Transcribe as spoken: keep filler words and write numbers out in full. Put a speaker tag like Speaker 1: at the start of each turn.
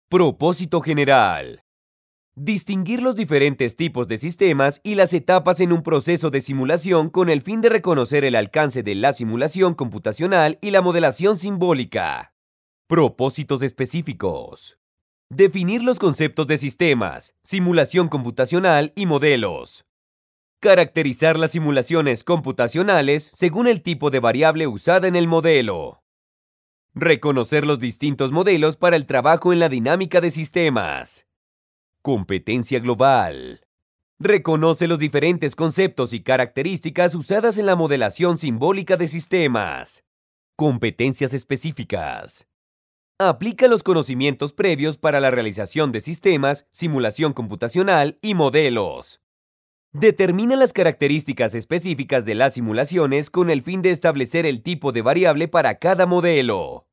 Speaker 1: Propósito general. Distinguir los diferentes tipos de sistemas y las etapas en un proceso de simulación con el fin de reconocer el alcance de la simulación computacional y la modelación simbólica. Propósitos específicos. Definir los conceptos de sistemas, simulación computacional y modelos. Caracterizar las simulaciones computacionales según el tipo de variable usada en el modelo. Reconocer los distintos modelos para el trabajo en la dinámica de sistemas. Competencia global. Reconoce los diferentes conceptos y características usadas en la modelación simbólica de sistemas. Competencias específicas. Aplica los conocimientos previos para la realización de sistemas, simulación computacional y modelos. Determina las características específicas de las simulaciones con el fin de establecer el tipo de variable para cada modelo.